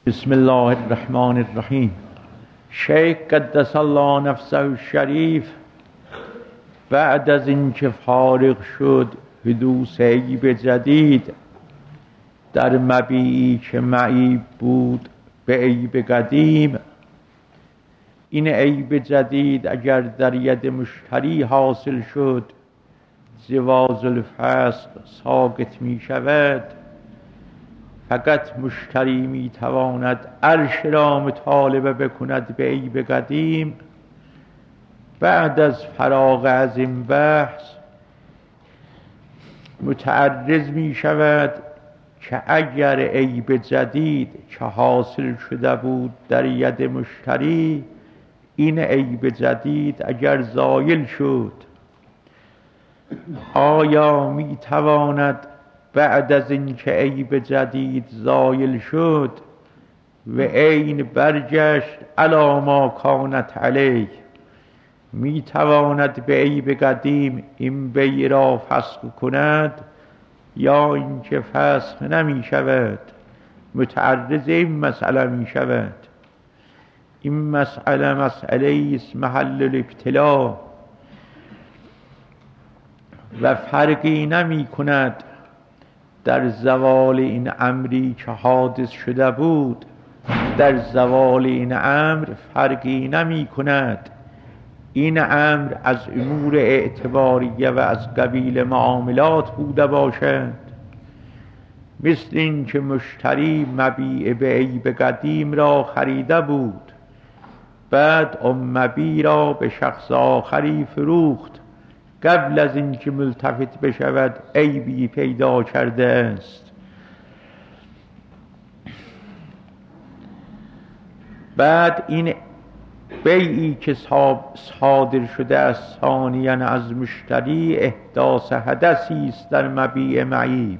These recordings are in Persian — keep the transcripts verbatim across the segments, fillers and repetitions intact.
بسم الله الرحمن الرحیم. شیخ قدس الله نفسه الشریف بعد از اینکه فارغ شد حدوث عیب جدید در مبیعی که معیب بود به عیب قدیم، این عیب جدید اگر در ید مشتری حاصل شد جواز الفسخ ساقط می شود. فقط مشتری می تواند عرش را مطالبه بکند به عیب قدیم. بعد از فراغ از این بحث متعرض می شود که اگر عیب جدید که حاصل شده بود در ید مشتری، این عیب جدید اگر زایل شد، آیا می تواند بعد از اینکه عیب جدید زایل شد و عین برگشت علی ما کانت علیه، می تواند به عیب قدیم این بیع را فسخ کند یا اینکه فسخ نمی شود؟ متعرض این مسئله می شود. این مسئله مسئله است محل الابتلا و فرقی نمی کند در زوال این امری که حادث شده بود. در زوال این امر فرقی نمی کند این امر از امور اعتباریه و از قبیل معاملات بوده باشد، مثل این که مشتری مبیع به عیب قدیم را خریده بود، بعد آن مبیع را به شخص آخری فروخت، قبل از اینکه ملتفت بشود عیبی پیدا کرده است. بعد این بیعی که صادر شده است ثانیاً از مشتری احداث حدثی است در مبیع معیب.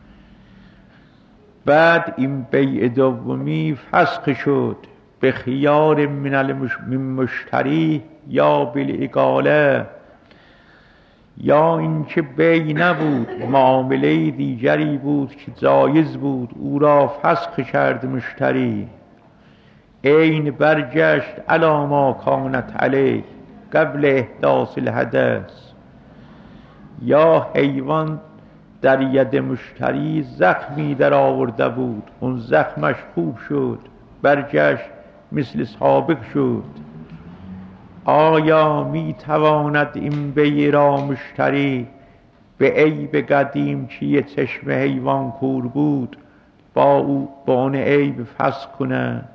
بعد این بیع دومی فسخ شد به خیار من المش... من مشتری یا بالاقاله، یا اینکه بیع نبود، معامله دیگری بود که جایز بود، او را فسخ کرد مشتری، عین برگشت علی ما کانت علیه قبل احداث الحدث. یا حیوان در ید مشتری زخمی در آورده بود، اون زخمش خوب شد، برگشت مثل سابق شد، آیا می تواند این بیع را مشتری به عیب قدیم که یه چشم حیوان کور بود با او با آن عیب فسخ کند؟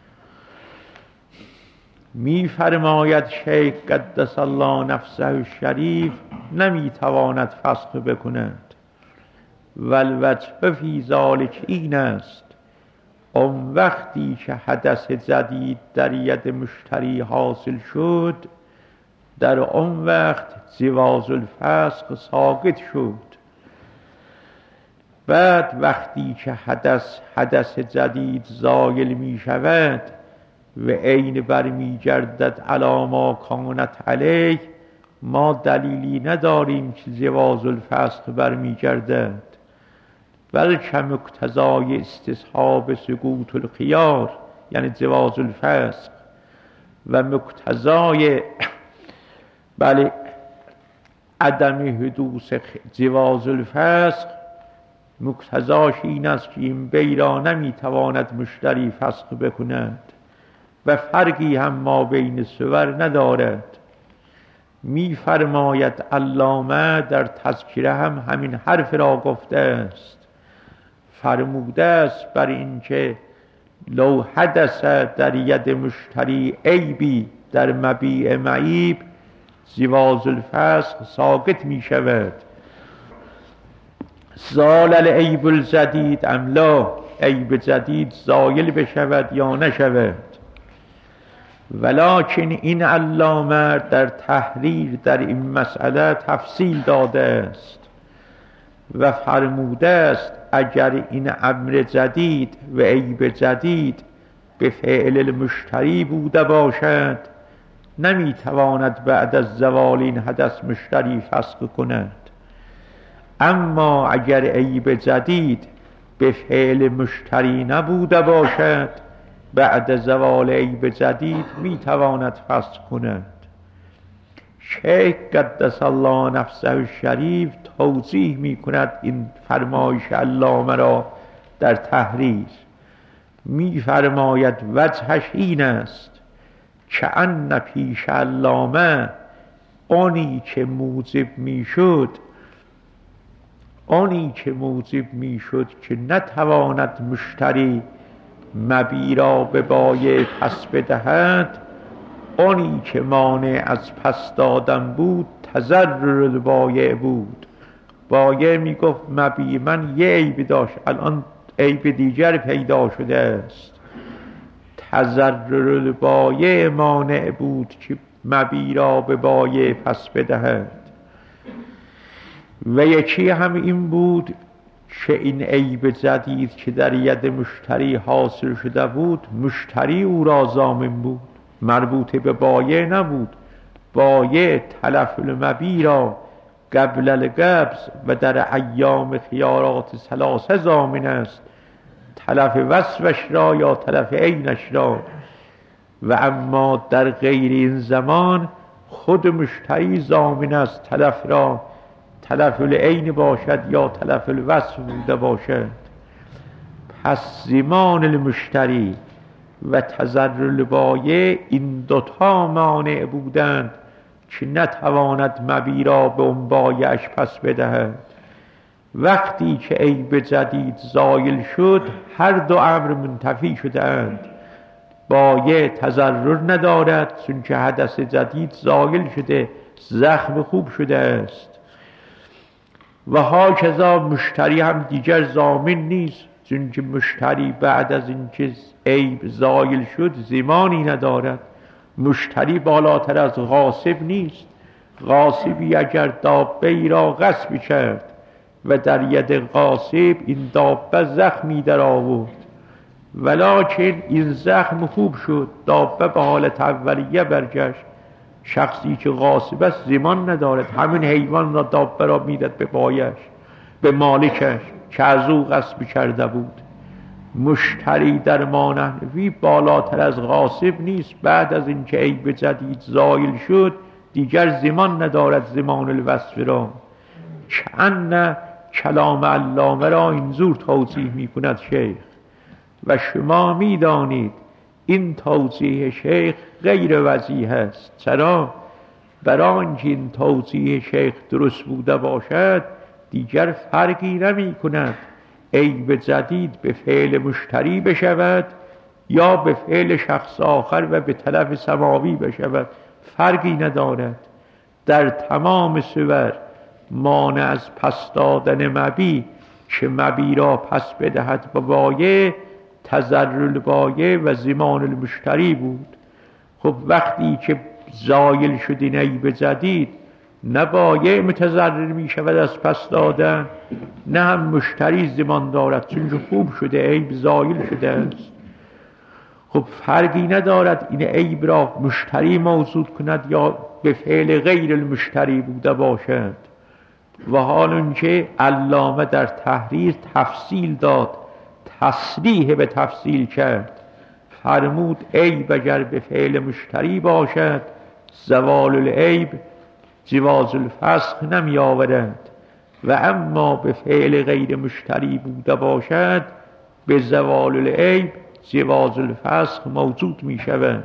می فرماید شیخ قدس الله نفسه الشریف نمی تواند فسخ بکند. والوجه فی ذلک این است، اون وقتی که حدث جدید در ید مشتری حاصل شد، در اون وقت جواز الفسخ ساقط شد. بعد وقتی که حدث حدث جدید زایل می شود و عین برمی گردد علی ما کانت علیه، ما دلیلی نداریم که جواز الفسخ برمی گردد، بلکه مقتضای استصحاب سقوط الخیار یعنی جواز الفسخ و مقتضای بله عدم حدوث جواز الفسخ، مقتضاش این است که این بیع را نمیتواند مشتری فسخ بکند و فرقی هم ما بین صور ندارد. می فرماید علامه در تذکره هم همین حرف را گفته است، فرموده است بر اینکه لو حدث در ید مشتری عیبی در مبیع معیب جواز الفسخ ساقط می شود. زال العیب الجدید ام لا، عیب جدید زایل بشود یا نشود. ولکن این علامه در تحریر در این مسئله تفصیل داده است و فرموده است اگر این امر جدید و عیب جدید به فعل المشتری بوده باشد، نمیتواند بعد از زوال این حدث مشتری فسخ کند. اما اگر عیب جدید به فعل مشتری نبوده باشد، بعد زوال عیب جدید میتواند فسخ کند. شیخ قدس الله نفسه الشریف توضیح میکند این فرمایش علامه را در تحریر. میفرماید وجهش این است که ان پیش علامه آنی که موجب میشد آنی که موجب میشد که نتواند مشتری مبیع را به بایع پس بدهد، آنی که مانع از پس دادن بود تضرر بایع بود. بایع میگفت مبیع من یه عیب داشت، الان عیب دیگر پیدا شده است. تضرر بایع مانع بود که مبیع را به بایع پس بدهد. و یکی هم این بود که این عیب جدید که در ید مشتری حاصل شده بود، مشتری او را ضامن بود، مربوط به بایع نبود. بایع تلف المبیع را قبل القبض و در ایام خیارات ثلاثه ضامن است، تلف وصفش را یا تلف عینش را. و اما در غیر این زمان خود مشتری ضامن است تلف را، تلف العین باشد یا تلف الوصف بوده باشد. پس ضمان المشتری و تضرر البایع این دوتا مانع بودند که نتواند مبیع را به اون بایعش پس بدهد. وقتی که عیب جدید زایل شد هر دو امر منتفی شدند. بایع تضرر ندارد چون که حدث جدید زایل شده، زخم خوب شده است. و هاکذا مشتری هم دیگر ضامن نیست، چون که مشتری بعد از اینکه عیب زایل شد ضمانی ندارد. مشتری بالاتر از غاصب نیست. غاصبی اگر دابه ای را غصب کرد و در ید غاصب این دابه زخمی در آورد، ولکن این زخم خوب شد، دابه به حالت اولیه برگشت، شخصی که غاصب است ضمان ندارد، همین حیوان را دابه را میداد به بایعش، به مالکش که از او غصب کرده بود. مشتری در مانحنفی بالاتر از غاصب نیست. بعد از اینکه عیب جدید زایل شد دیگر ضمان ندارد، ضمان الوصف را. کأن کلام علامه را اینجور توضیح میکند شیخ. و شما میدانید این توضیح شیخ غیر وضیح است. چرا؟ برای آنکه این توضیح شیخ درست بوده باشد دیگر فرقی نمی کند عیب جدید به فعل مشتری بشود یا به فعل شخص آخر و به طلب سماوی بشود، فرقی ندارد. در تمام صور مانع از پس دادن مبیع که مبیع را پس بدهد به بایع تضرر البایع و ضمان المشتری بود. خب وقتی که زایل شد این عیب جدید، نه بایع متضرر می شود از پس دادن، نه هم مشتری ضمان دارد چون خوب شده، عیب زایل شده است. خب فرقی ندارد این عیب را مشتری موجود کند یا به فعل غیر المشتری بوده باشد. و حال اونچه علامه در تحریر تفصیل داد، تصریح به تفصیل کرد، فرمود عیب اگر به فعل مشتری باشد زوال العیب جواز الفسخ نمی آورد، و اما به فعل غیر مشتری بوده باشد به زوال العیب جواز الفسخ موجود می شود.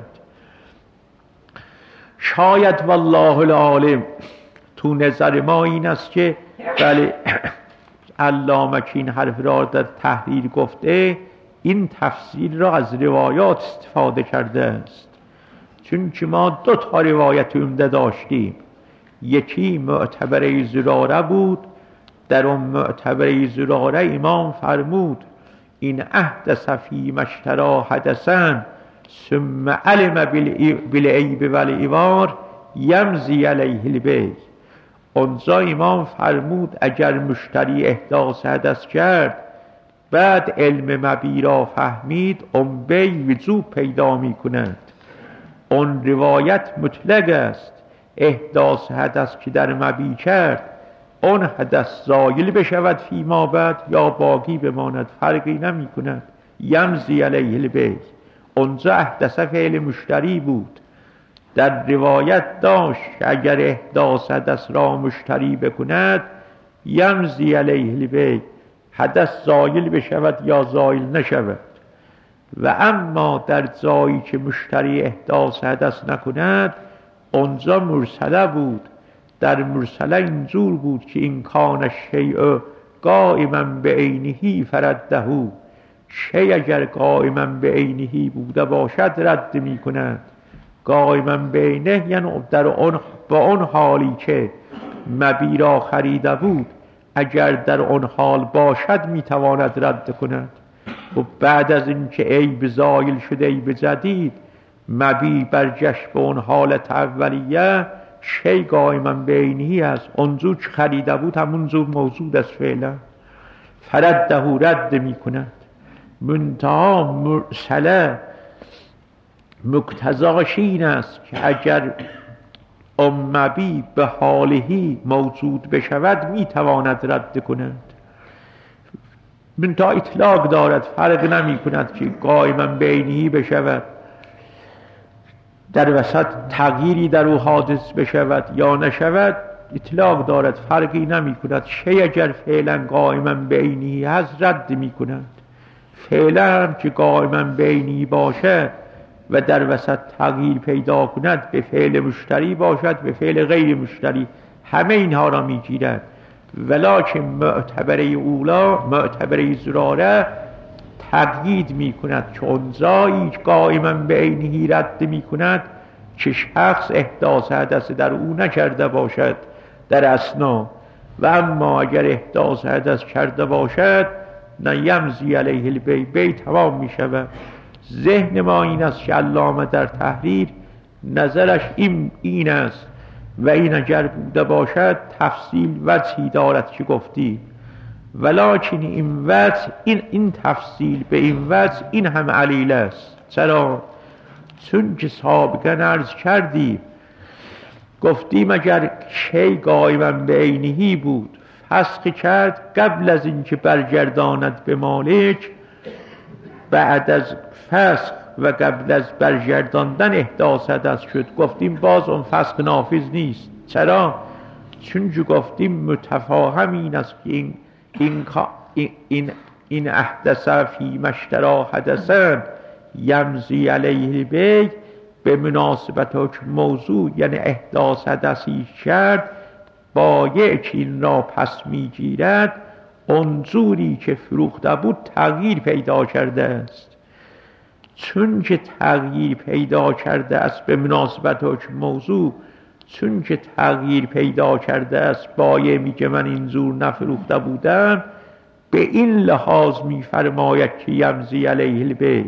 شاید والله العالم تو نظر ما این است که بله علامه که این حرف را در تحریر گفته این تفسیر را از روایات استفاده کرده است. چون که ما دو تا روایت عمده داشتیم، یکی معتبره زراره بود. در اون معتبره زراره امام فرمود این احدث فی مشترا حدثن ثم علم بالعیب والعوار یمضی علیه البیع. اونجا امام فرمود اگر مشتری احداث حدث کرد بعد علم مبیع را فهمید، اون بیع وجوب پیدا می کند. اون روایت مطلق است. احداث حدث که در مبیع کرد اون حدث زایل بشود فیما بعد یا باقی بماند، فرقی نمی کند. یمضی علیه البیع، اونجا احدث فعل مشتری بود. در روایت داشت اگر احداث حدث را مشتری بکند یمضی علیه البیع، حدث زایل بشود یا زایل نشود. و اما در جایی که مشتری احداث حدث نکند اونجا مرسله بود. در مرسله اینجور بود که این کان الشیء قائما بعینه فرده، شیء اگر قائما بعینه بوده باشد رد می کند. قائما بعینه یعنی در اون با اون حالی که مبیع را خریده بود اگر در اون حال باشد می تواند رد کند. و بعد از اینکه عیب زایل شده عیب جدید مبیع برگشت به اون حالت اولیه، شی قائما بعینه است، اونجور که خریده بود همونجور موجود است فعلا، فرده رد می کند. منتها مرسله مقتضاش این است که اگر مبیع به حالهی موجود بشود می تواند رد کند. منتها اطلاق دارد، فرق نمی کند که قائما بعینه بشود، در وسط تغییری در او حادث بشود یا نشود، اطلاق دارد، فرقی نمی کند. شی اگر فعلا قائما بعینه هست رد می کند. فعلا هم که قائما بعینه باشد و در وسط تغییر پیدا کند، به فعل مشتری باشد به فعل غیر مشتری، همه اینها را می گیرد. ولکن معتبره اولا، معتبره زراره تقیید می کند که اونجایی قائما بعینه رد می کند که شخص احداث حدث در او نکرده باشد در اثنا، و اما اگر احداث حدث کرده باشد نه یمضی علیه البیع، بیع تمام می شود. ذهن ما این است که علامه در تحریر نظرش این, این است و این اگر بوده باشد تفصیل وجهی دارد که گفتی، ولکن این وجه این, این تفصیل به این وجه این هم علیل است. چرا؟ چون که سابقا عرض کردیم گفتیم اگر شی قائما بعینه بود فسخ کرد قبل از اینکه برگرداند به مالک، بعد از فسخ و قبل از برگرداندن احداث حدث شد، گفتیم باز اون فسخ نافذ نیست. چرا؟ چون جو گفتیم متفاهم این است که این این این این احدث فی مشترا حدثن یمضی علیه البیع، به مناسبت حکم موضوع یعنی احداث حدثی کرد، بایع که این را پس میگیرد اونجوری که فروخته بود تغییر پیدا کرده است. چون که تغییر پیدا کرده است به مناسبت حکم موضوع، چون که تغییر پیدا کرده است بایع میگه من اینجور نفروخته بودم، به این لحاظ میفرماید که یمضی علیه البیع.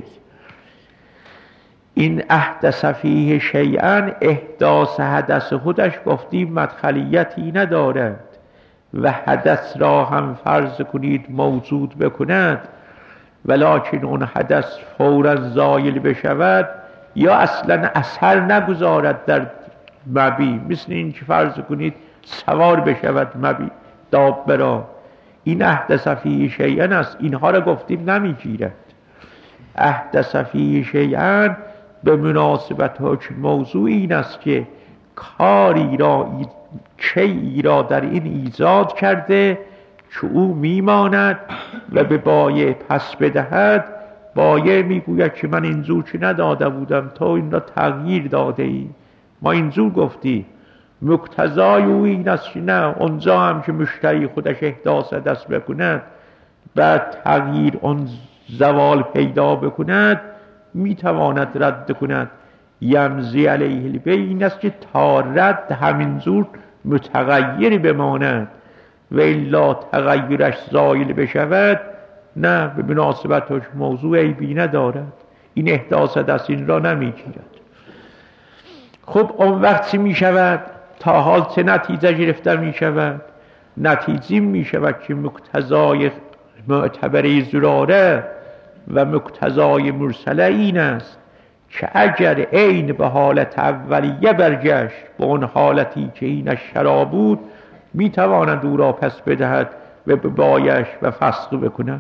این احدث فیه شیئا، احداث حدث خودش گفتیم مدخلیتی ندارد و حدث را هم فرض کنید موجود بکند، ولکن اون حدث فوراً زایل بشود یا اصلاً اثر نگذارد در مبیع، مثل این که فرض کنید سوار بشود مبیع دابه را، این احدث فیه شیئا است. اینها را گفتیم نمیگیرد. احدث فیه شیئا به مناسبت حکم موضوع این است که کاری را چیئی را در این ایجاد کرده که او میماند و به بایع پس بدهد. بایع میگوید که من اینجور که نداده بودم، تو این را تغییر داده ای. ما اینجور گفتی مقتضای او این است که نه، اونجا هم که مشتری خودش احداث حدث بکند بعد تغییر اون زوال پیدا بکند میتواند رد کند. یمضی علیه البیع این است که تا رد همینجور متغیر بماند و الا تغییرش زایل بشود نه، به مناسبت حکم موضوع عیبی ندارد. این احداث حدث این را نمیگیرد. خب اون وقت چی می شود؟ تا حال چه نتیجه گرفته می شود؟ نتیجه می شود که مقتضای معتبره زراره و مقتضای مرسله این است که اگر عین به حالت اولیه برگشت به اون حالتی که این شراب بود، میتواند او را پس بدهد و به بایش و فسخ بکند.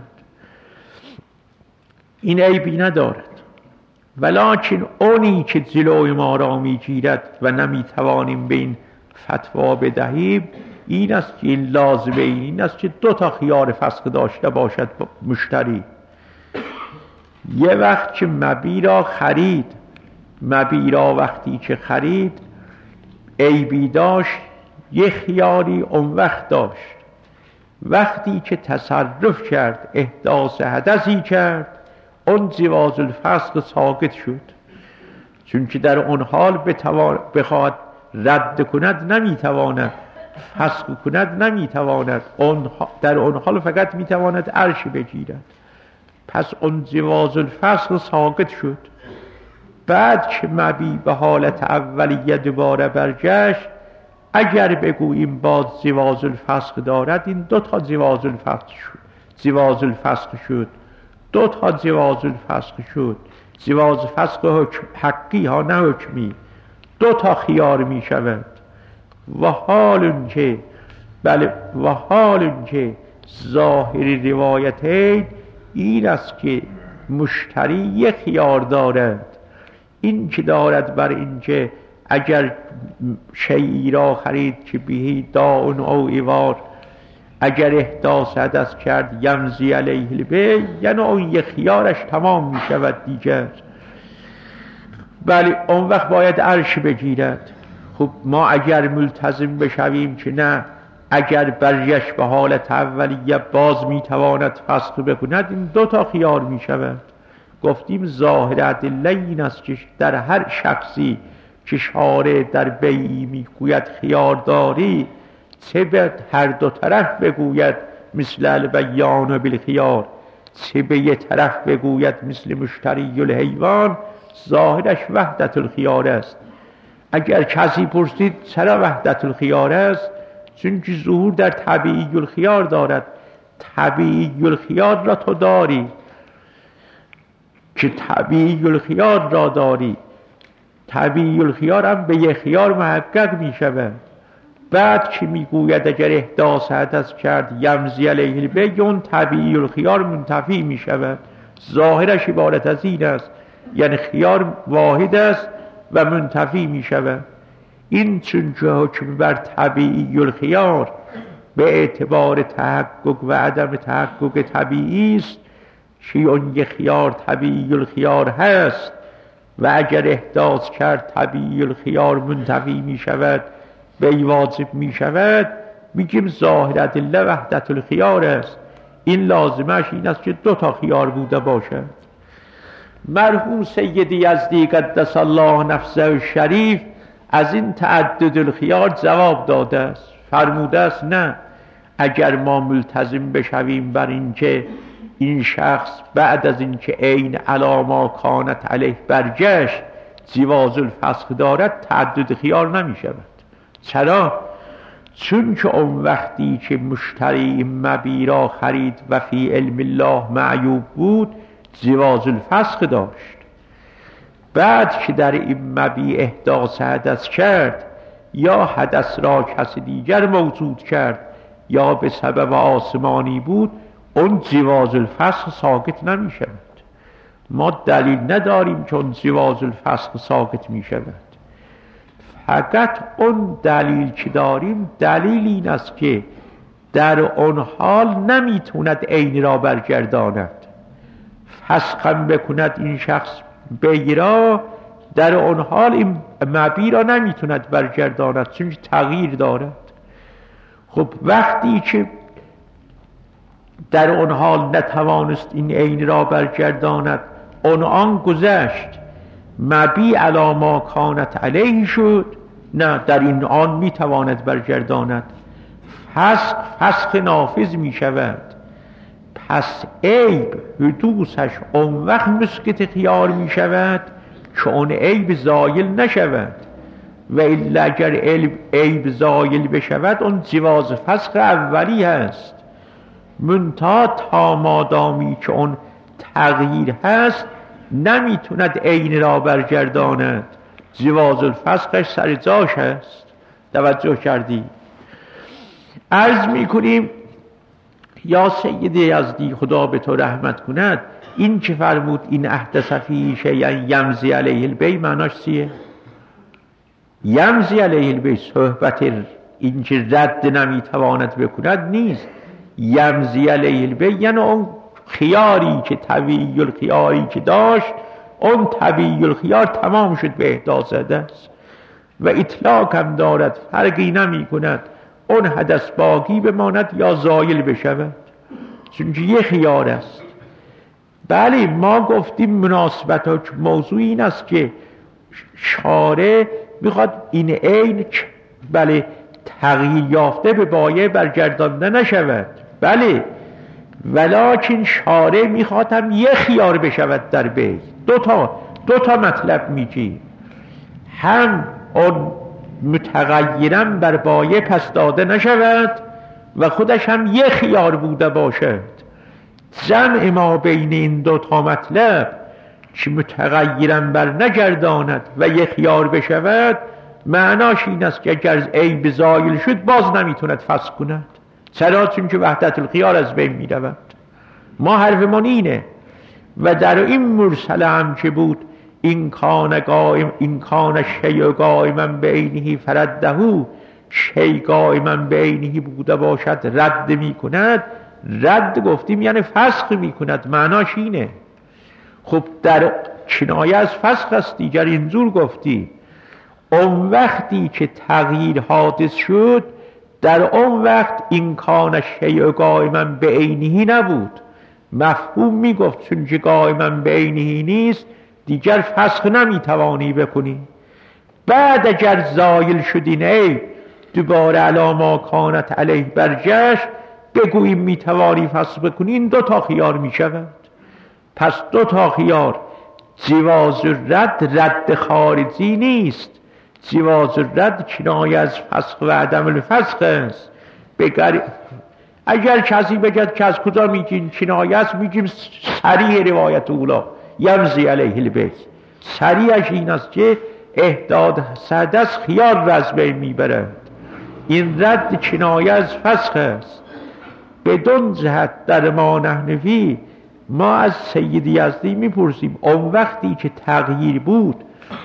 این عیبی ندارد، ولکن اونی که جلوی ما را میگیرد و نمیتوانیم به این فتوا بدهیم این است که این لازمه این است که دو تا خیار فسخ داشته باشد مشتری. یه وقت که مبی را خرید، مبی را وقتی که خرید عیبی داشت یه خیاری اون وقت داشت، وقتی که تصرف کرد احداث حدثی کرد اون جواز الفسخ ساقط شد، چون که در اون حال بخواد رد کند نمیتواند، فسخ کند نمیتواند، در اون حال فقط میتواند عرش بگیرد. پس اون جواز الفسخ ساقط شد. بعد که مبی به حالت اولیه دوباره برگشت، اگر بگوییم باز جواز الفسخ دارد، این دو تا جواز الفسخ شد، جواز الفسخ شد دو تا جواز الفسخ شد. جواز فسخ حکم حقی ها نه حکمی، دو تا خیار می شود. و حال که بله و حال که ظاهر روایتین این است که مشتری یک خیار دارد، این که دارد بر این که اگر شیئی را خرید که بهی داون او ایوار، اگر احداث حدث کرد یمزی علیه البیع، یعنی اون یک خیارش تمام می شود دیگر. بله اون وقت باید عرش بگیرد. خب ما اگر ملتزم بشویم که نه، اگر برگشت به حالت اولیه باز می تواند فسخ بکند، این دو تا خیار می شود. گفتیم ظاهر ادله این است که در هر شخصی که شارع در بیعی می گوید خیار داری، چه به هر دو طرف بگوید مثل البیان بالخیار، چه به یک طرف بگوید مثل مشتری الحیوان، ظاهرش وحدت الخیار است. اگر کسی پرسید چرا وحدت الخیار است، چون که ظهور در طبیعی الخیار دارد. طبیعی الخیار را تو داری، که طبیعی الخیار را داری، طبیعی الخیار هم به یک خیار محقق می شود. بعد که می گوید اگر احداث حدث کرد یمزی علیه البیع، اون طبیعی الخیار منتفی می شود. ظاهرش عبارت از این است، یعنی خیار واحد است و منتفی می شود. این چون که حکم بر طبیعی الخیار به اعتبار تحقق و عدم تحقق طبیعی است، که اون یک خیار طبیعی الخیار هست و اگر احداث کرد طبیعی الخیار منتفی می شود، بی واجب می شود، میگیم ظاهر ادله وحدت الخیار است. این لازمش این است که دو تا خیار بوده باشد. مرحوم سیدی یزدی قدس الله نفسه الشریف از این تعدد الخیار جواب داده است، فرموده است نه، اگر ما ملتزم بشویم بر این که این شخص بعد از این که عین علی ما کانت علیه برگشت جواز الفسخ دارد، تعدد خیار نمی شود. چرا؟ چون که اون وقتی که مشتری مبی را خرید و فی علم الله معیوب بود جواز الفسخ داشت. بعد که در این مبی احداث حدث کرد یا حدث را کسی دیگر موجود کرد یا به سبب آسمانی بود، اون جواز الفسخ ساقط نمی شود. ما دلیل نداریم که اون جواز الفسخ ساقط می شود. فقط اون دلیل که داریم دلیل این است که در اون حال نمیتوند عین را برگرداند. فسخم بکند این شخص بیرا، در اون حال این مبی را نمیتوند برگرداند چون تغییر دارد. خب وقتی که در اون حال نتوانست این عین را برگرداند، اون آن گذشت، مبی علی ما کانت علیه شد، نه در این آن میتواند برگرداند. فسخ فسخ نافذ میشود. پس عیب حدوثش اون وقت مسقط خیار میشود که اون عیب زایل نشود، و الا اگر عیب زایل بشود اون جواز فسخ اولی هست. منتها تا مادامی که اون تغییر هست نمیتوند عین را برگرداند، جواز الفسخش سر جاش هست. توجه کردی؟ عرض میکنیم یا سید یزدی خدا به تو رحمت کند، این که فرمود این احدث فیه شیئا یمضی علیه البی، معناش چیه؟ یمضی علیه البی صحبت این که رد نمیتواند بکند نیست. یمضی علیه البی یعنی اون خیاری که طبیعی الخیاری که داشت، اون طبیعی الخیار تمام شد به احداث حدث و اطلاق هم دارد، فرقی نمی کند اون حدث باقی بماند یا زایل بشود، چون یه خیار است. بله ما گفتیم مناسبت ها موضوع این است که شارع میخواد این عین بله تغییر یافته به بایه برگردانده نشود، بله، ولکن شارع میخواد هم یه خیار بشود در بیت. دو تا دو تا مطلب میگی، هم اون متغیرم بر بایه پس داده نشود و خودش هم یه خیار بوده باشد. جمع ما بین این دو تا مطلب که متغیرم بر نگرداند و یه خیار بشود، معناش این است که اگر عیب زایل شد باز نمیتوند فسخ کند. چرا؟ چون که وحدت الخیار از بین میرود. ما حرفمون اینه. و در این مرسله هم که بود این کان قائم این کان شیء قائما بعینه فرده، شیء قائما بعینه بوده باشد رد میکند. رد گفتیم یعنی فسخ میکند، معناش اینه. خب در کنایه از فسخ است دیگر اینجور گفتی. اون وقتی که تغییر حادث شد، در اون وقت این کان شیء قائما بعینه نبود، مفهوم میگفت چون که قائما بعینه نیست دیگر فسخ نمیتوانی بکنی. بعد اگر زایل شدین ای دوباره علی ما کانت علیه برگشت، بگوییم میتوانی فسخ بکنی، این دو تا خیار میشود. پس دو تا خیار، جواز رد رد خارجی نیست، جواز رد کنایه از فسخ و عدم الفسخ است. بگر اگر کسی بگد که از کجا میگین کنایه است، میگیم صریح روایت اولا یمضی علیه البی. صریحش این است که احداد حدث خیار را از بین میبرد. این رد کنایه از فسخ است. بدون جهت در ما نحنفی ما از سید یزدی میپرسیم اون وقتی که تغییر بود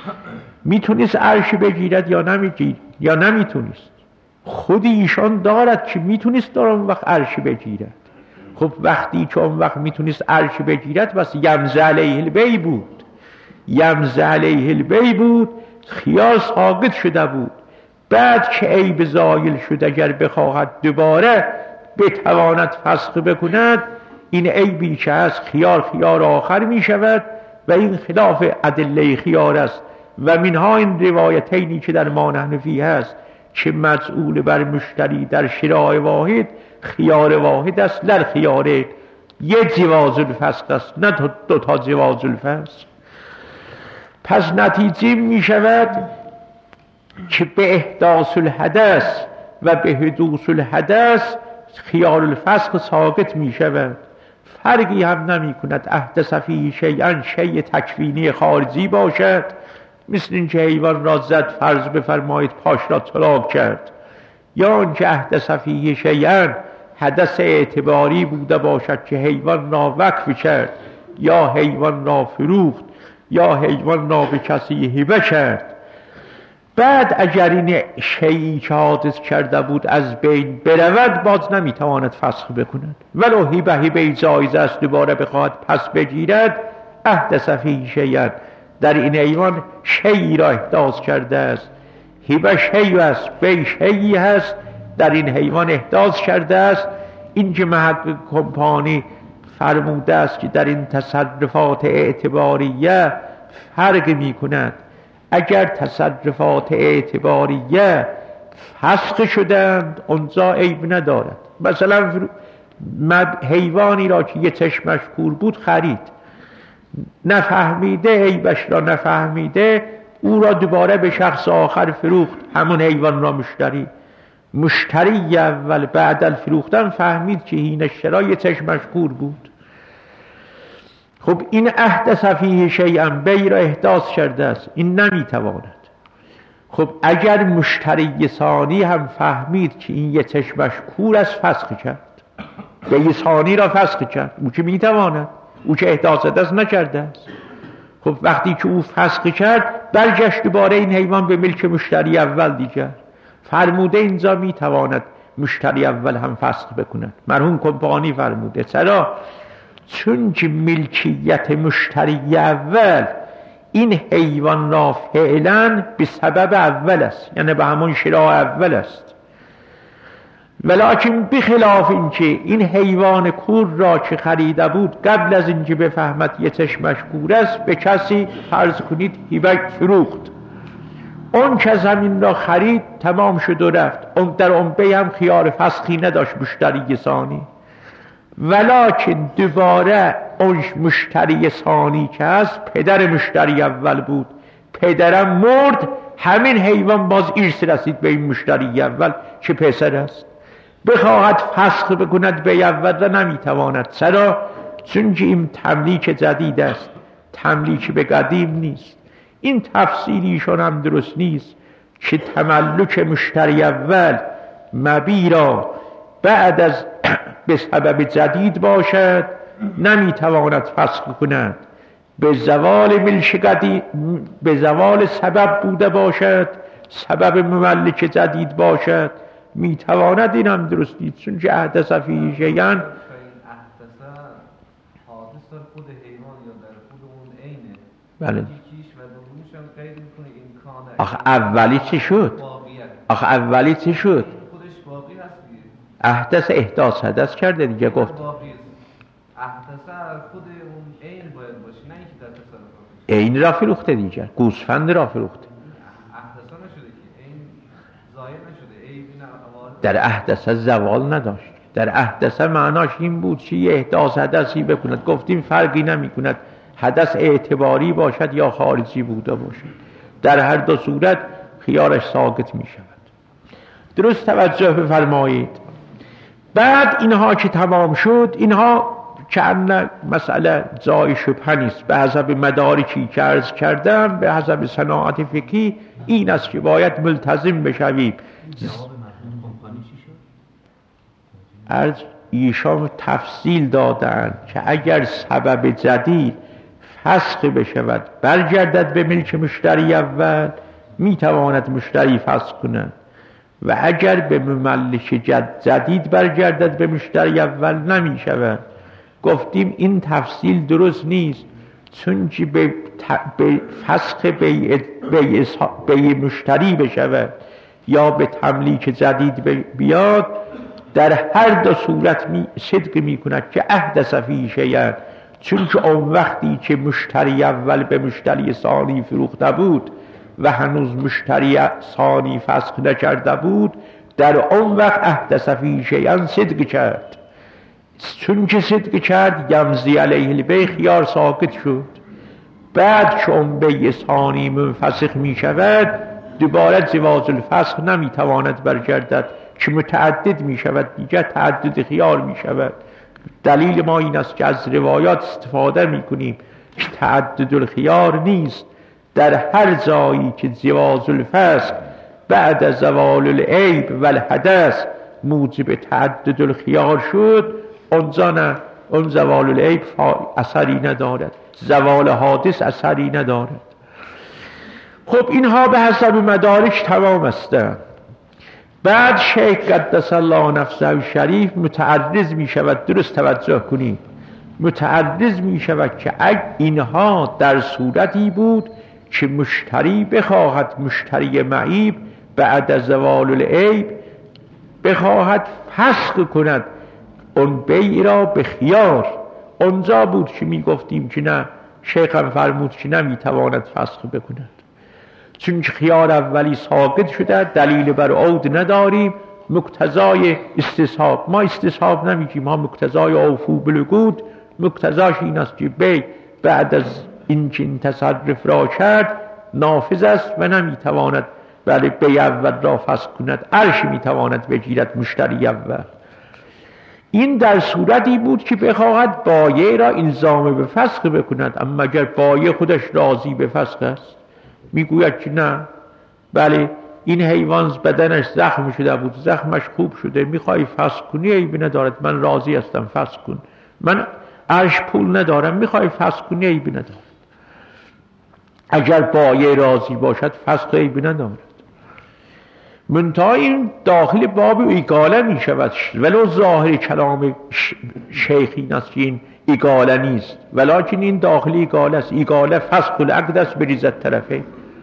میتونست عرش بگیرد یا نمیگیر یا نمیتونست؟ خود ایشان دارد که میتونست در اون وقت عرش بگیرد. خب وقتی که اون وقت میتونست عرش بگیرد بس یمضی علیه البی بود، یمضی علیه البی بود، خیار ساقط شده بود. بعد که عیب زایل شد اگر بخواهد دوباره بتواند فسخ بکند، این عیبی که از خیار خیار آخر می شود و این خلاف ادله خیار است. و منها این روایتینی که در ما نحنفی هست که مسئول بر مشتری در شراء واحد خیار واحد است، لر خیاره یه جواز الفسخ است، نه دو تا جواز الفسخ. پس نتیجه می شود که به احداث الحدث و به حدوث الحدث خیار الفسخ ساقط می شود. فرقی هم نمی کند احدث فیه شیئا شیء تکوینی خارجی باشد، مثل این که حیوان را زد فرض بفرمایید پاش را طلاق کرد، یا آنکه احدث فیه شیئا حدث اعتباری بوده باشد که حیوان را وقف کرد یا حیوان را فروخت یا حیوان را به کسی هبه کرد. بعد اگر این شیئی که حادث کرده بود از بین برود باز نمیتواند فسخ بکند، ولو هبه هبه جایز است دوباره بخواهد پس بگیرد. احدث فیه شیئا در این حیوان شیئی را احداث کرده است، هبه شیئی است، بی شیئی هست، در این حیوان احداث کرده است. این که محقق کمپانی فرموده است که در این تصرفات اعتباریه فرق می کند. اگر تصرفات اعتباریه فسخ شدند اونجا عیب ندارد. مثلا حیوانی را که یه چشمش کور بود خرید، نفهمیده عیبش را نفهمیده، او را دوباره به شخص آخر فروخت، همون حیوان را مشتری مشتری اول بعد الفروختن فهمید که این اشترا یه چشمش کور بود. خب این احدث فیه شیئا بی را احداث کرده است، این نمیتواند. خب اگر مشتری ثانی هم فهمید که این یه چشمش کور است فسخ کرد، به ثانی را فسخ کرد، او که میتواند، او که احداث دست نکرده است. خب وقتی که او فسخ کرد برگشت دوباره این حیوان به ملک مشتری اول دیگر. فرموده اینجا میتواند مشتری اول هم فسخ بکند. مرحوم کمپانی فرموده چرا؟ چون که ملکیت مشتری اول این حیوان را فعلا به سبب اول است، یعنی به همون شراء اول است، ولکن بخلاف این که این حیوان کور را که خریده بود قبل از اینکه بفهمد یه چشمش کور است به کسی فرض کنید هیبه فروخت، اون کس همین را خرید تمام شد و رفت، اون در اون بی هم خیار فسخی نداشت مشتری ثانی، ولکن دوباره اون مشتری ثانی که هست پدر مشتری اول بود، پدرم مرد، همین حیوان باز ایرث رسید به این مشتری اول که پسر است، بخواهد فسخ بکند به اول را نمیتواند. چرا؟ چون که این تملیک جدید است، تملیک به قدیم نیست. این تفسیریشون هم درست نیست که تملک مشتری اول مبی را بعد از به سبب جدید باشد نمیتواند فسخ کند، به زوال ملک قدیم، به زوال سبب بوده باشد، سبب مملک جدید باشد میتواند. این هم درست نیست چون که احدث فیه شیئا خود حیوان یا در خود اون عینه. بله. یکیش و دومیش هم قید میکنه امکانه. آخه اولی چی شد؟ آخه اولی چی شد؟ خودش باقی هست دیگه. احدث احداث حدث کرده دیگه گفت. باقی است. احدث خود اون عین باید باشه نه اینکه در تصرف. عین را فروخته دیگه. گوسفند را فروخته. احدث نشده که عین ظاهر نشده. عین در احدث زوال نداشت. در احدث معناش این بود که یه احداث حدثی بکند. گفتیم فرقی نمی کند حدث اعتباری باشد یا خارجی بوده باشد، در هر دو صورت خیارش ساقط می شود. درست توجه بفرمایید. بعد اینها که تمام شد، اینها که مسئله جای شبهه نیست، به حسب مدارکی که عرض کردم، به حسب صناعت فقهی این است که باید ملتزم بشویم. عرض ایشان تفصیل دادن که اگر سبب جدید فسخ بشود برگردد به ملک مشتری اول، میتواند مشتری فسخ کند، و اگر به مملک جدید برگردد به مشتری اول نمی شود. گفتیم این تفصیل درست نیست، چون که به, به فسخ بیع, بیع, بیع مشتری بشود یا به تملیک جدید بیاد، در هر دو صورت می صدق می کند که احدث فیه شیئا، چون که اون وقتی که مشتری اول به مشتری ثانی فروخته بود و هنوز مشتری ثانی فسخ نکرده بود، در اون وقت احدث فیه شیئا صدق کرد. چون که صدق کرد یمضی علیه البیع، خیار ساقط شد. بعد که اون بیع ثانی منفسخ می شود، دوباره جواز الفسخ نمی تواند برگردد که متعدد می شود، دیگر تعدد خیار می شود. دلیل ما این است که از روایات استفاده می کنیم که تعدد الخیار نیست. در هر جایی که جواز الفسخ بعد از زوال العیب و الحدث موجب تعدد الخیار شد، اونجا نه، اون زوال العیب اثری ندارد، زوال حادث اثری ندارد. خب اینها به حسب مدارک تمام هستند. بعد شیخ قدس الله نفسه شریف متعرض می شود، درست توجه کنید، متعرض می شود که اگر اینها در صورتی بود که مشتری بخواهد، مشتری معیب بعد از زوال العیب بخواهد فسخ کند اون بیع را به خیار، اونجا بود که می گفتیم که نه، شیخ هم فرمود که نمی تواند فسخ بکند، چون خیار اولی ساقط شده، دلیل بر عود نداریم، مقتضای استصحاب، ما استصحاب نمیگیم، ما مقتضای اوفو بالعقود، مقتضاش این است که بی بعد از این که این تصرف را کرد نافذ است و نمیتواند ولی بی اول را فسخ کند، عرش میتواند بگیرد مشتری اول. این در صورتی بود که بخواهد بایع را الزام به فسخ بکند، اما اگر بایع خودش راضی به فسخ است، میگوید که نه، بله این حیوان بدنش زخم شده بود، زخمش خوب شده، میخوای فسخ کنی عیبی ندارد، من راضی هستم فسخ کن، من عرش پول ندارم میخوای فسخ کنی عیبی ندارد، اگر بایع راضی باشد فسخ عیبی ندارد. منتها این داخل باب ایگاله می شود، ولو ظاهر کلام شیخ این است که این ایگاله نیست، ولیکن این داخل ایگاله است. ایگاله فسخ العقد است بریزد طرفه.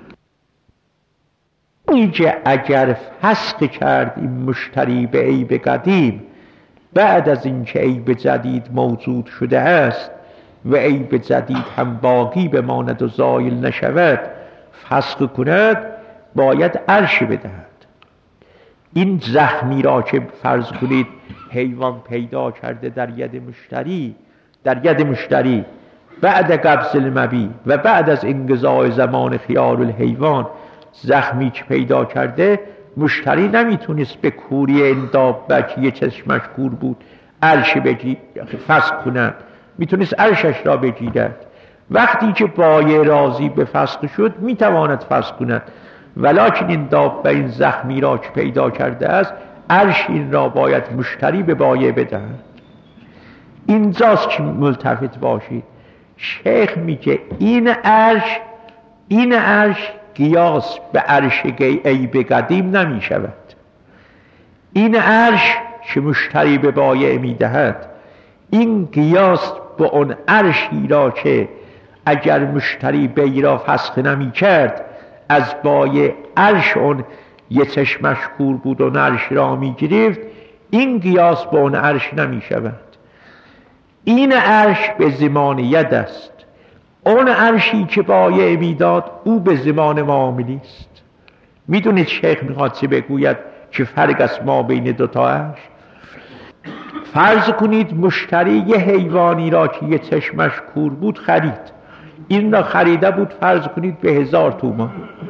اینجا اگر فسخ کرد این مشتری به عیب قدیم بعد از اینکه عیب جدید موجود شده است و عیب جدید هم باقی بماند و زایل نشود، فسخ کند، باید عرش بدهد. این زخمی را که فرض کنید حیوان پیدا کرده در ید مشتری، در ید مشتری بعد قبض المبیع و بعد از انقضاء زمان خیار الحیوان، زخمی که پیدا کرده، مشتری نمیتونست به کوری این دابه که یه چشمش کور بود عرش بگی فسخ کنند، میتونست عرشش را بگیرد. وقتی که بایع راضی به فسخ شد میتواند فسخ کند، ولکن این دابه این زخمی را که پیدا کرده است، عرش این را باید مشتری به بایع بدهد. اینجاست که ملتفت باشید. شیخ میگه این عرش این عرش قیاس به عرش عیب قدیم نمی شود. این عرش که مشتری به بایع میدهد، این قیاس به اون عرشی را که اگر مشتری بیع را فسخ نمی کرد از بایع عرش اون یه چشمش کور بود و عرش را می گرفت، این قیاس به اون عرش نمی شود. این عرش به زمان ید است، اون عرشی که بایع میداد او به زمان معاملی است. میدونید شیخ میخواد چه بگوید که فرق است ما بین دوتا عرش؟ فرض کنید مشتری یه حیوانی را که یه چشمش کور بود خرید، این را خریده بود فرض کنید به هزار تومان.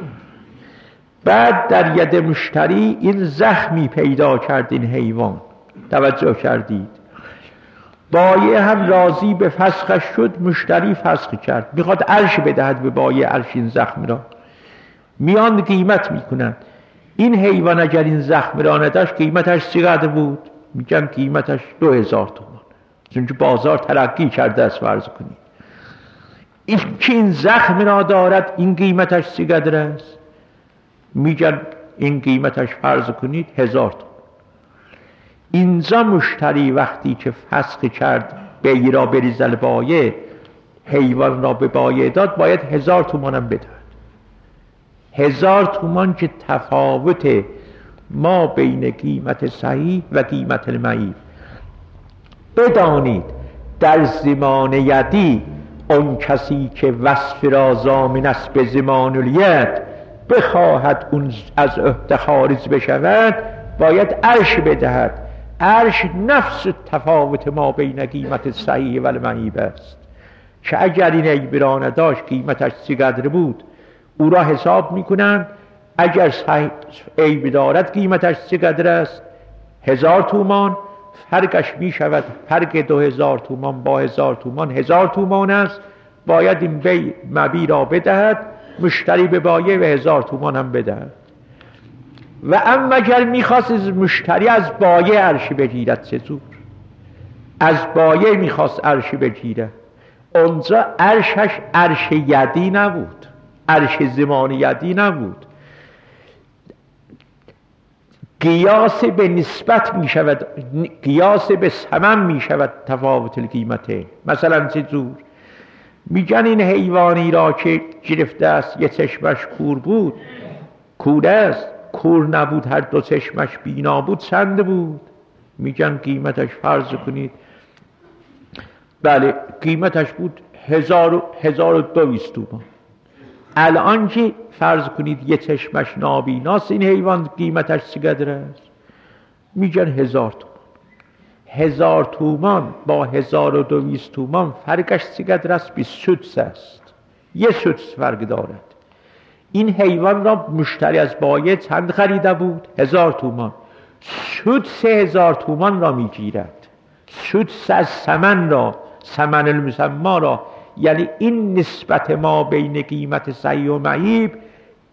بعد در ید مشتری این زخمی پیدا کرد این حیوان، توجه کردید؟ بایع هم راضی به فسخش شد، مشتری فسخ کرد، میخواد عرش بدهد به بایع عرش این زخم را. میان قیمت میکنن، این حیوان اگر این زخم را نداشت قیمتش چقدر بود؟ میگن قیمتش دو هزار تومان، چون که بازار ترقی کرده است. فرض کنید این که این زخم را دارد، این قیمتش چقدر است؟ میگن این قیمتش فرض کنید هزار تومان. اینجا مشتری وقتی که فسخ کرد بیع را بریزل بایع، حیوان را به بایع داد، باید هزار تومان هم بدهد. هزار تومان که تفاوت ما بین قیمت صحیح و قیمت المعیب. بدانید در زمان یدی اون کسی که وصف را ضامن است به زمان الید بخواهد اون از عهده خارج بشود، باید عرش بدهد. عرش نفس تفاوت ما بین قیمت صحیح و المعیب است، که اگر این عیب را نداشت قیمتش چقدر بود او را حساب میکنند. اگر عیب دارد قیمتش چقدر است؟ هزار تومان. فرقش میشود، فرق دو هزار تومان با هزار تومان هزار تومان است. باید این بیع مبیع را بدهد، مشتری به بایع و هزار تومان هم بدهد. و اما اگر میخواست مشتری از بایع عرش بگیرد، چطور؟ از بایع میخواست عرش بگیرد، اونجا عرشش عرش یدی نبود، عرش زمان یدی نبود. قیاس به نسبت میشود، قیاس به ثمن میشود تفاوت القیمته. مثلا چطور؟ میگن این حیوانی را که گرفته است یه چشمش کور بود، کور است، کور نبود هر دو چشمش بینا بود، چند بود؟ میگن قیمتش فرض کنید بله قیمتش بود هزار هزار و دویست تومان. الان که فرض کنید یه چشمش نابیناست، این حیوان قیمتش چقدر است؟ میگن هزار تومان. هزار تومان با هزار و دویست تومان فرقش چقدر است؟ بیست سدس است، یه سدس فرق دارد. این حیوان را مشتری از بایع چند خریده بود؟ هزار تومان. سدس هزار تومان را میگیرد، سدس از ثمن را، ثمن المسمى را، یعنی این نسبت ما بین قیمت صحیح و معیب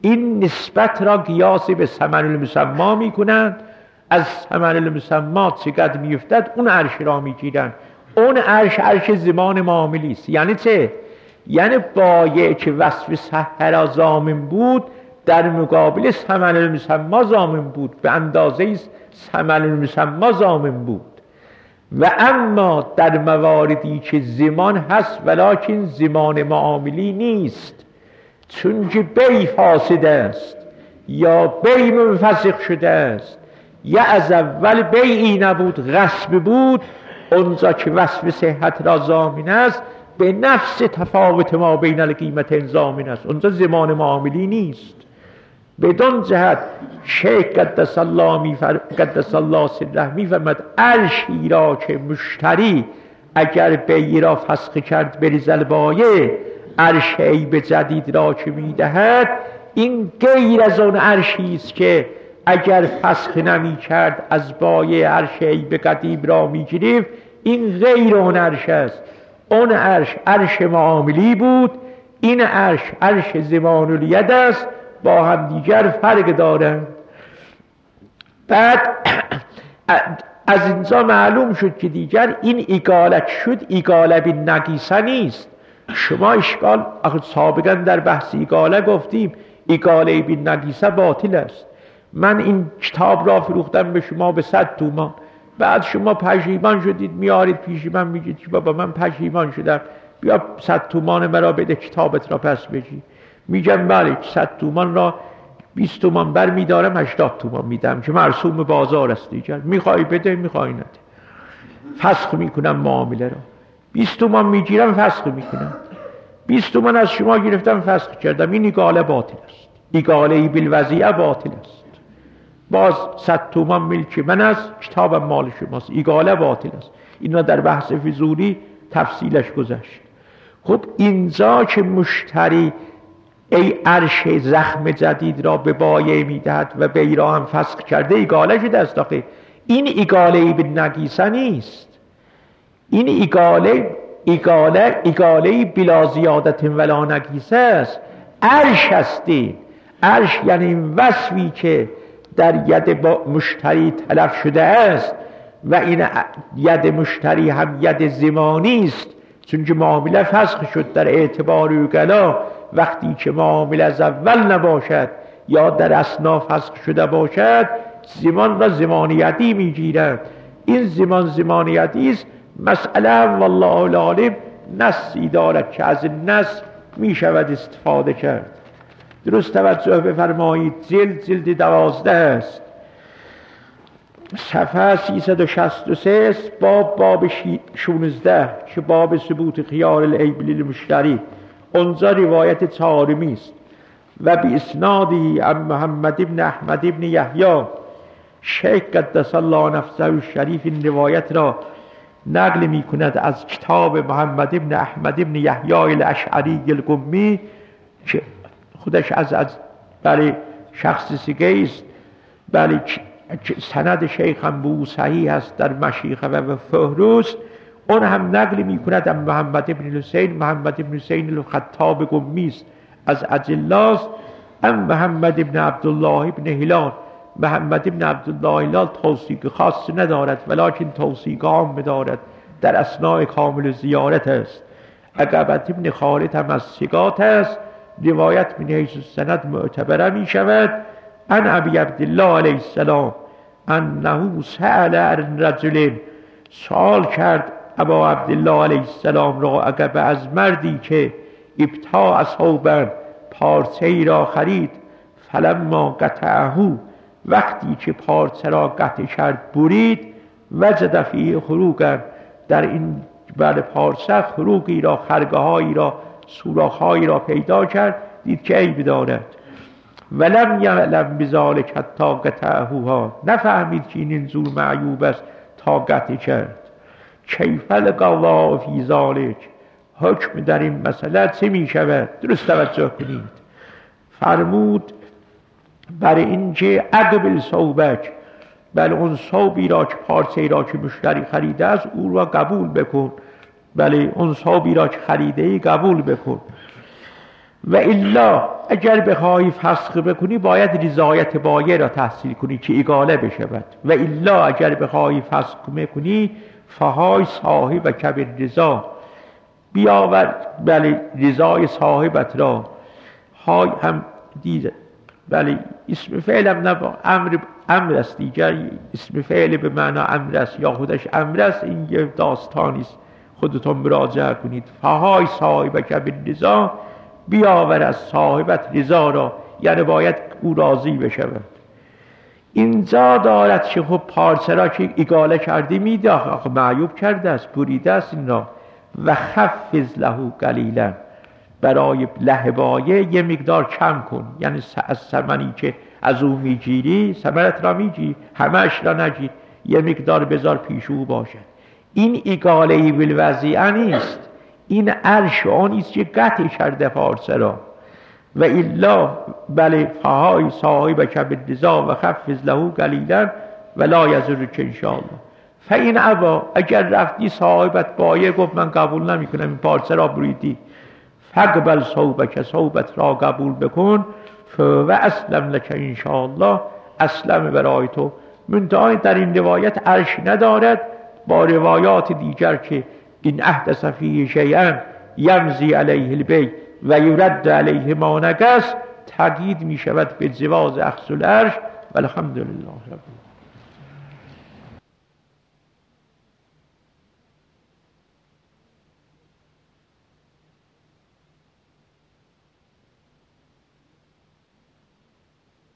این نسبت را قیاس به ثمن المسما میکنند. از ثمن المسما چقدر میفتد اون عرش را میگیرند. اون عرش عرش زمان معاملی است. یعنی چه؟ یعنی بایع که وصف صحه را ضامن بود در مقابل ثمن المسما ضامن بود، به اندازه ثمن المسما ضامن بود. و اما در مواردی که زمان هست ولکن زمان معاملی نیست، چون که بی فاسد است یا بی منفسخ شده است یا از اول بیعی نبود غصب بود، اونجا که وصف صحت را ضامن است به نفس تفاوت ما بین القیمتین ضامن است، اونجا زمان معاملی نیست. بدون جهت شیخ قدس الله میفر قدس الله سره میفرمد عرشی را که مشتری اگر بیعی را فسخ کرد بریزل بایع، عرش عیب جدید را که میدهد این غیر از اون عرشی است که اگر فسخ نمی کرد از بایع عرش عیب قدیم را میگرفت. این غیر اون عرش است. اون عرش عرش معاملی بود، این عرش عرش زمان الید است، با هم دیگر فرق دارند. بعد از اینجا معلوم شد که دیگر این اقالت شد اقاله بین نقیصه نیست. شما اشکال آخه سابقا در بحث اقاله گفتیم اقاله بین نقیصه باطل است. من این کتاب را فروختم به شما به صد تومان، بعد شما پشیمان شدید میارید پیش من میگید که بابا من پشیمان شدم بیا صد تومان مرا بده کتابت را پس بگی. میگم بله صد تومان را بیست تومان بر میدارم هشتاد تومان میدم که مرسوم بازار است دیگر، میخوای بده میخوای نده. فسخ میکنم معامله را. بیست تومان میگیرم فسخ میکنم. بیست تومان از شما گرفتم فسخ کردم. این اقاله باطل است. اقاله بالوضیعه باطل است. باز صد تومان ملک من است، کتابم مال شماست. اقاله باطل است. اینا در بحث فضولی تفصیلش گذشت. خب اینجا که مشتری ای عرش زخم جدید را به بایع میدهد و بیع را هم فسخ کرده اقاله شده است. آخه این اقاله به نقیصه نیست. این اقاله اقاله اقاله بلا زیادت ولا نقیصه است. عرش هستی. عرش یعنی این وصفی که در ید مشتری تلف شده است و این ید مشتری هم ید زمانی است، چون که معامله فسخ شد در اعتبار اوگلا. وقتی که معامله از اول نباشد یا در اثنا فسخ شده باشد زمان را زمانیتی میگیرد. این زمان زمانیتی است. مسئله والله العالم نصی دارد که از این نص می شود استفاده کرد. درست توجه بفرمایید. جلد جلد دوازده است، صفحه سیصد و شصت و سه، باب باب شانزده که باب ثبوت خیار العیب للمشتری. اونجا روایت طارمی است و به اسنادی عن محمد ابن احمد ابن یحیی. شیخ قدس الله نفسه الشریف این روایت را نقل می کند از کتاب محمد ابن احمد ابن یحیی الاشعری القمی که خودش از از برای شخص سیگه است. بله سند شیخ هم به او صحیح است در مشیخه و فهرست. اون هم نقل می کند از محمد ابن حسین. محمد ابن حسین الخطاب قمی است، از اجلاست. ام محمد ابن عبدالله ابن هلال. محمد ابن عبدالله هلال توثیق خاص ندارد ولکن توثیق عام دارد، در اثناء کامل زیارت است. عقبت ابن خالد هم از ثقات است. روایت من حیث السند معتبره می شود. عن ابی عبدالله علیه السلام انه سأل عن رجل، سوال کرد ابا عبدالله علیه السلام را عقب از مردی که ابتاع ثوبا پارچه ای را خرید. فلما قطعه، وقتی که پارچه را قطع کرد برید. وجد فیه خروقا، در این بر پارچه خروقی را خرگه‌هایی را سوراخ‌هایی را پیدا کرد، دید که عیب دارد. ولم یعلم بذلک حتی قطعها، نفهمید که این اینجور معیوب است تا قطع کرد. کیف القضاء فی ذلک، حکم در این مسئله چه می شود؟ درست توجه کنید. فرمود بر اینکه عقبل ثوبک، بله اون ثوبی را که پارچه‌ای را که مشتری خریده است او را قبول بکن. بله اون ثوبی را که خریده ای قبول بکن. و الا اگر بخواهی فسخ بکنی باید رضایت بایع را تحصیل کنی که اگاله بشود. و الا اگر بخواهی فسخ بکنی فهای صاحب کبر رضا، بیاور بله رضای صاحبت را. های هم دیده بله اسم فعل هم نبا امر امر است دیگر، اسم فعل به معنی امر است یا خودش امر است، این یه داستانی است خودتون مراجعه کنید. فهای صاحب کبر رضا، بیاور از صاحبت رضا را، یعنی باید او راضی بشود. اینجا دارد که خب پارچه را که اگاله کردی میده آخه معیوب کرده است، بریده است این را. و خفض له قلیلا، برای لهبایه یه مقدار کم کن، یعنی از ثمنی که از او میگیری ثمرت را میگی، همش را نگیر، یه مقدار بذار پیش او باشد. این اگاله بالوضیعه نیست، این عرش آنیست که قطع کرده پارچه را. و الا بله فهای صاحب کبر رضا و خفض له قلیلا و لا یضرک ان شاء الله. فاین ابا، اگر رفتی صاحبت بایع گفت من قبول نمی کنم این پارچه را بریدی، فقبل صوبک، صوبت را قبول بکن. و اسلم لک ان شاء الله، اسلم برای تو. منتها در این روایت عرش ندارد، با روایات دیگر که این احدث فیه شیئا یمضی علیه البیع و یرد علیه ما نقص، تقیید می شود به جواز اخذ العرش. والحمدلله رب العالمین.